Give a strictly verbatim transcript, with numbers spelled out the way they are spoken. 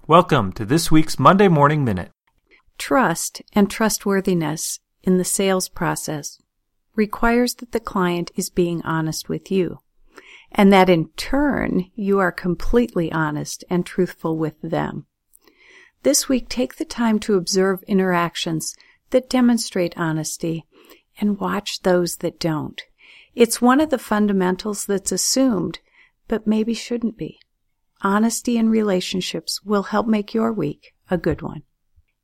Welcome to this week's Monday Morning Minute. Trust and trustworthiness in the sales process requires that the client is being honest with you, and that in turn you are completely honest and truthful with them. This week, take the time to observe interactions that demonstrate honesty and watch those that don't. It's one of the fundamentals that's assumed, but maybe shouldn't be. Honesty in relationships will help make your week a good one.